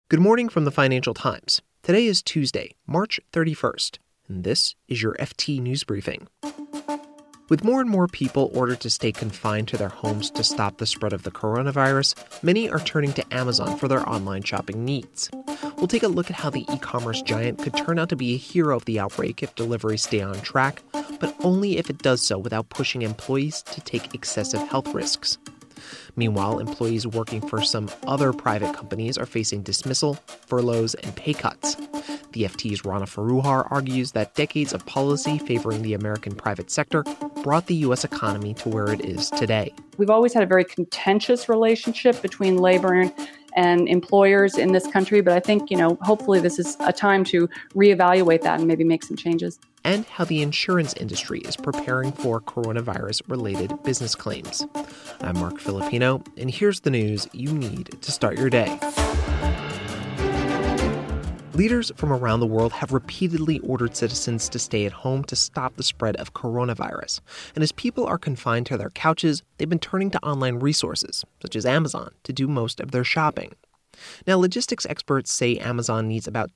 Good morning from the Financial Times. Today is Tuesday, March 31st, and this is your FT News Briefing. With more and more people ordered to stay confined to their homes to stop the spread of the coronavirus, many are turning to Amazon for their online shopping needs. We'll take a look at how the e-commerce giant could turn out to be a hero of the outbreak if deliveries stay on track, but only if it does so without pushing employees to take excessive health risks. Meanwhile, employees working for some other private companies are facing dismissal, furloughs, and pay cuts. The FT's Rana Foroohar argues that decades of policy favoring the American private sector brought the U.S. economy to where it is today. We've always had a very contentious relationship between labor and employers in this country, but I think, hopefully this is a time to reevaluate that and maybe make some changes. And how the insurance industry is preparing for coronavirus-related business claims. I'm Mark Filipino, and here's the news you need to start your day. Leaders from around the world have repeatedly ordered citizens to stay at home to stop the spread of coronavirus. And as people are confined to their couches, they've been turning to online resources, such as Amazon, to do most of their shopping. Now, logistics experts say Amazon needs about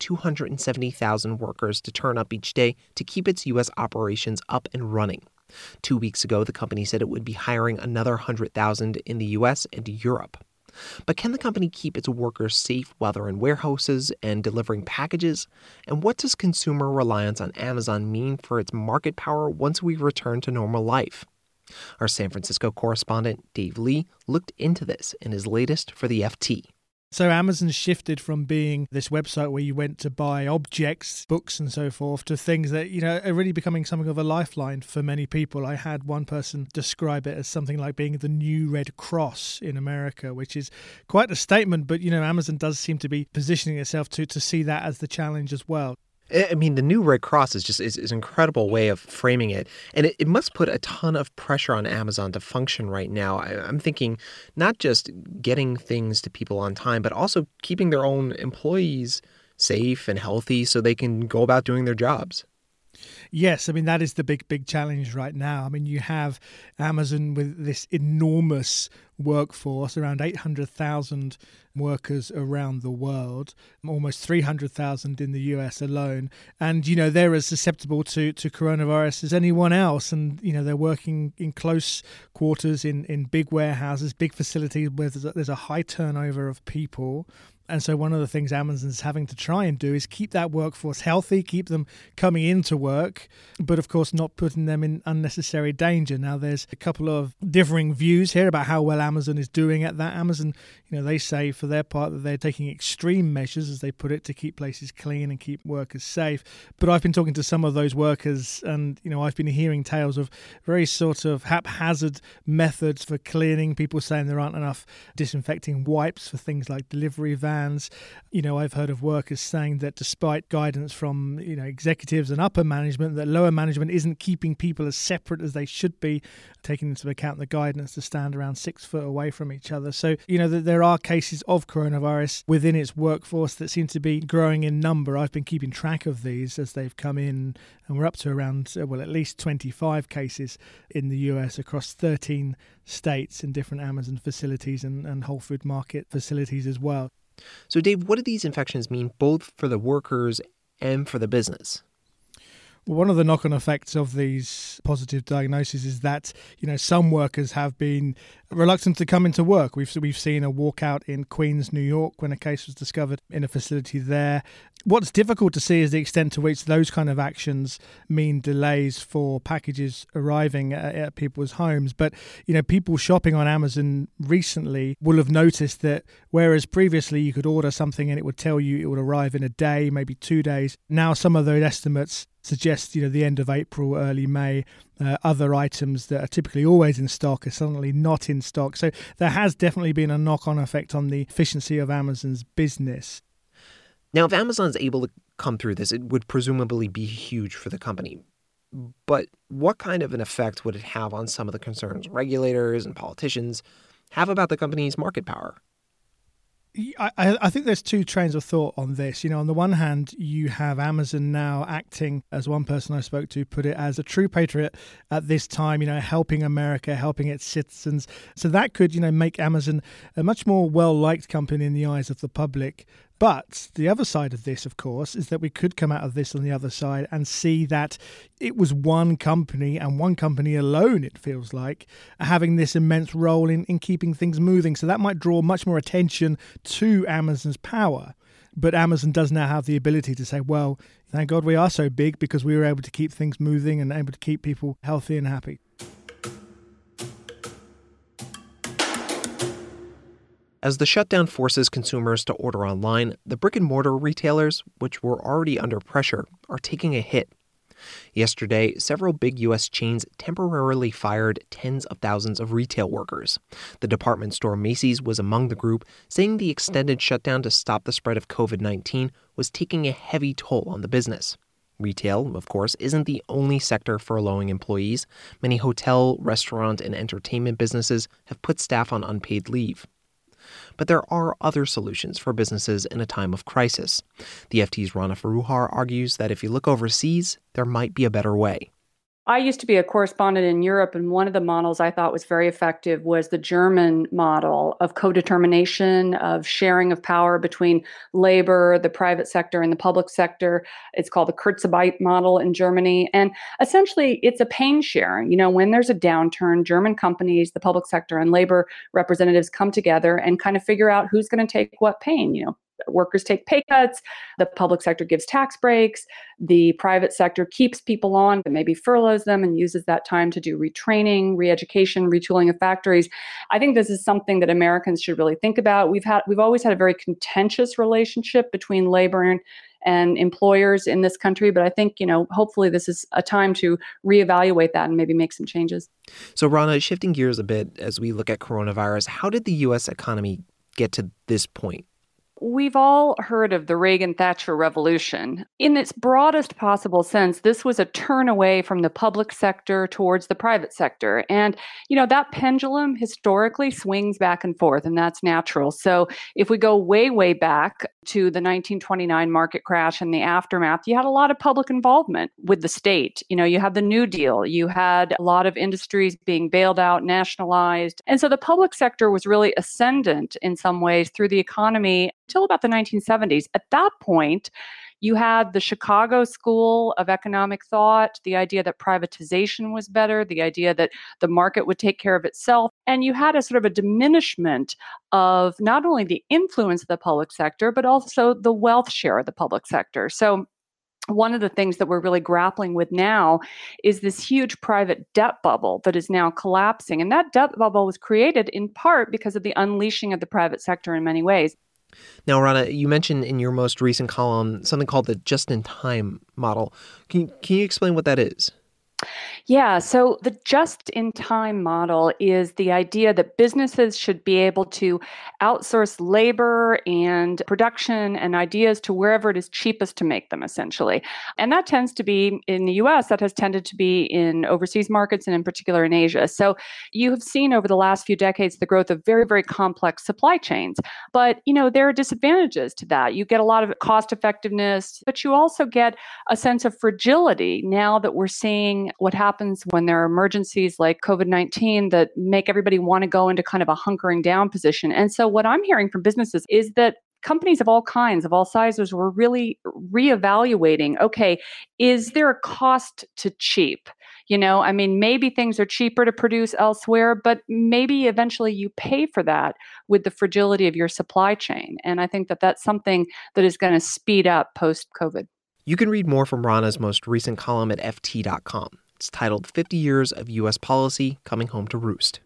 270,000 workers to turn up each day to keep its U.S. operations up and running. 2 weeks ago, the company said it would be hiring another 100,000 in the U.S. and Europe. But can the company keep its workers safe while they're in warehouses and delivering packages? And what does consumer reliance on Amazon mean for its market power once we return to normal life? Our San Francisco correspondent, Dave Lee, looked into this in his latest for the FT. So Amazon shifted from being this website where you went to buy objects, books and so forth, to things that, are really becoming something of a lifeline for many people. I had one person describe it as something like being the new Red Cross in America, which is quite a statement. But, Amazon does seem to be positioning itself to see that as the challenge as well. I mean, the new Red Cross is an incredible way of framing it. And it must put a ton of pressure on Amazon to function right now. I'm thinking not just getting things to people on time, but also keeping their own employees safe and healthy so they can go about doing their jobs. Yes, I mean, that is the big challenge right now. I mean, you have Amazon with this enormous workforce, around 800,000 workers around the world, almost 300,000 in the US alone. And, they're as susceptible to coronavirus as anyone else. And, they're working in close quarters in big warehouses, big facilities where there's a high turnover of people. And so one of the things Amazon's having to try and do is keep that workforce healthy, keep them coming into work, but of course not putting them in unnecessary danger. Now, there's a couple of differing views here about how well Amazon is doing at that. Amazon, they say for their part that they're taking extreme measures, as they put it, to keep places clean and keep workers safe. But I've been talking to some of those workers and, I've been hearing tales of very sort of haphazard methods for cleaning, people saying there aren't enough disinfecting wipes for things like delivery vans. I've heard of workers saying that despite guidance from, executives and upper management, that lower management isn't keeping people as separate as they should be, taking into account the guidance to stand around 6 foot away from each other. So, there are cases of coronavirus within its workforce that seem to be growing in number. I've been keeping track of these as they've come in, and we're up to around, at least 25 cases in the US across 13 states in different Amazon facilities and Whole Food Market facilities as well. So, Dave, what do these infections mean both for the workers and for the business? Well, one of the knock-on effects of these positive diagnoses is that, some workers have been reluctant to come into work. We've seen a walkout in Queens, New York, when a case was discovered in a facility there. What's difficult to see is the extent to which those kind of actions mean delays for packages arriving at people's homes. But, people shopping on Amazon recently will have noticed that whereas previously you could order something and it would tell you it would arrive in a day, maybe 2 days, now some of those estimates suggest, the end of April, early May. Other items that are typically always in stock are suddenly not in stock. So there has definitely been a knock-on effect on the efficiency of Amazon's business. Now, if Amazon's able to come through this, it would presumably be huge for the company. But what kind of an effect would it have on some of the concerns regulators and politicians have about the company's market power? I think there's two trains of thought on this. On the one hand, you have Amazon now acting, as one person I spoke to put it, as a true patriot at this time, helping America, helping its citizens. So that could, make Amazon a much more well-liked company in the eyes of the public But the other side of this, of course, is that we could come out of this on the other side and see that it was one company and one company alone, it feels like, having this immense role in keeping things moving. So that might draw much more attention to Amazon's power. But Amazon does now have the ability to say, well, thank God we are so big because we were able to keep things moving and able to keep people healthy and happy. As the shutdown forces consumers to order online, the brick-and-mortar retailers, which were already under pressure, are taking a hit. Yesterday, several big U.S. chains temporarily fired tens of thousands of retail workers. The department store Macy's was among the group, saying the extended shutdown to stop the spread of COVID-19 was taking a heavy toll on the business. Retail, of course, isn't the only sector furloughing employees. Many hotel, restaurant, and entertainment businesses have put staff on unpaid leave. But there are other solutions for businesses in a time of crisis. The FT's Rana Foroohar argues that if you look overseas, there might be a better way. I used to be a correspondent in Europe, and one of the models I thought was very effective was the German model of co-determination, of sharing of power between labor, the private sector, and the public sector. It's called the Kurzarbeit model in Germany. And essentially, it's a pain sharing. You know, when there's a downturn, German companies, the public sector, and labor representatives come together and kind of figure out who's going to take what pain. You know, workers take pay cuts, the public sector gives tax breaks, the private sector keeps people on, but maybe furloughs them and uses that time to do retraining, re-education, retooling of factories. I think this is something that Americans should really think about. We've always had a very contentious relationship between labor and employers in this country, but I think, you know, hopefully this is a time to reevaluate that and maybe make some changes. So Rana, shifting gears a bit as we look at coronavirus, how did the U.S. economy get to this point? We've all heard of the Reagan-Thatcher revolution. In its broadest possible sense, this was a turn away from the public sector towards the private sector. And, you know, that pendulum historically swings back and forth, and that's natural. So if we go way, way back to the 1929 market crash and the aftermath, you had a lot of public involvement with the state. You know, you had the New Deal, you had a lot of industries being bailed out, nationalized. And so the public sector was really ascendant in some ways through the economy until about the 1970s. At that point, you had the Chicago School of Economic Thought, the idea that privatization was better, the idea that the market would take care of itself. And you had a sort of a diminishment of not only the influence of the public sector, but also the wealth share of the public sector. So one of the things that we're really grappling with now is this huge private debt bubble that is now collapsing. And that debt bubble was created in part because of the unleashing of the private sector in many ways. Now, Rana, you mentioned in your most recent column something called the just-in-time model. Can you explain what that is? Yeah, so the just-in-time model is the idea that businesses should be able to outsource labor and production and ideas to wherever it is cheapest to make them, essentially. And that tends to be in the US, that has tended to be in overseas markets and in particular in Asia. So you have seen over the last few decades the growth of very, very complex supply chains. But, you know, there are disadvantages to that. You get a lot of cost effectiveness, but you also get a sense of fragility now that we're seeing what happens when there are emergencies like COVID-19 that make everybody want to go into kind of a hunkering down position. And so what I'm hearing from businesses is that companies of all kinds, of all sizes, were really reevaluating, okay, is there a cost to cheap? You know, I mean, maybe things are cheaper to produce elsewhere, but maybe eventually you pay for that with the fragility of your supply chain. And I think that that's something that is going to speed up post-COVID. You can read more from Rana's most recent column at FT.com. It's titled 50 Years of U.S. Policy Coming Home to Roost.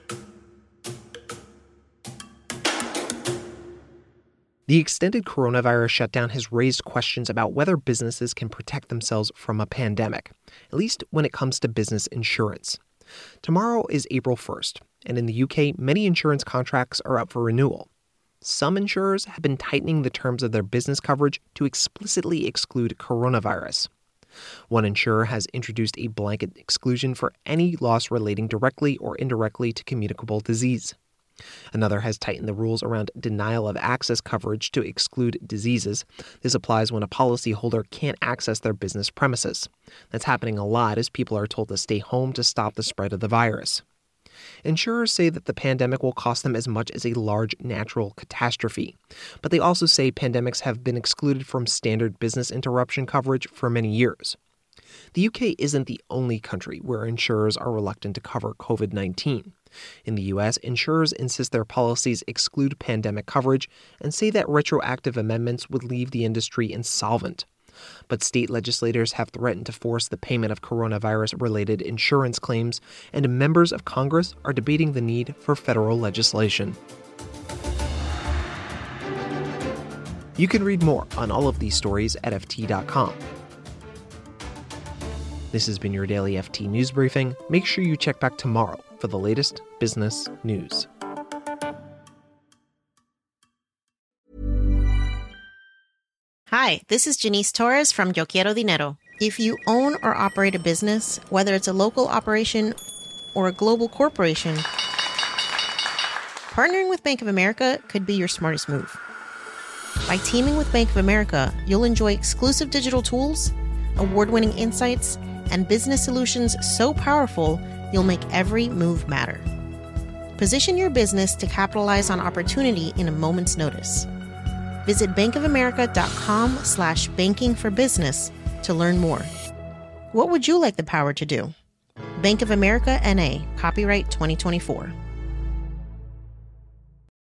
The extended coronavirus shutdown has raised questions about whether businesses can protect themselves from a pandemic, at least when it comes to business insurance. Tomorrow is April 1st, and in the UK, many insurance contracts are up for renewal. Some insurers have been tightening the terms of their business coverage to explicitly exclude coronavirus. One insurer has introduced a blanket exclusion for any loss relating directly or indirectly to communicable disease. Another has tightened the rules around denial of access coverage to exclude diseases. This applies when a policyholder can't access their business premises. That's happening a lot as people are told to stay home to stop the spread of the virus. Insurers say that the pandemic will cost them as much as a large natural catastrophe, but they also say pandemics have been excluded from standard business interruption coverage for many years. The UK isn't the only country where insurers are reluctant to cover COVID-19. In the US, insurers insist their policies exclude pandemic coverage and say that retroactive amendments would leave the industry insolvent. But state legislators have threatened to force the payment of coronavirus-related insurance claims, and members of Congress are debating the need for federal legislation. You can read more on all of these stories at FT.com. This has been your daily FT News Briefing. Make sure you check back tomorrow for the latest business news. Hi, this is Janice Torres from Yo Quiero Dinero. If you own or operate a business, whether it's a local operation or a global corporation, partnering with Bank of America could be your smartest move. By teaming with Bank of America, you'll enjoy exclusive digital tools, award-winning insights, and business solutions so powerful, you'll make every move matter. Position your business to capitalize on opportunity in a moment's notice. Visit bankofamerica.com/bankingforbusiness to learn more. What would you like the power to do? Bank of America, N.A., copyright 2024.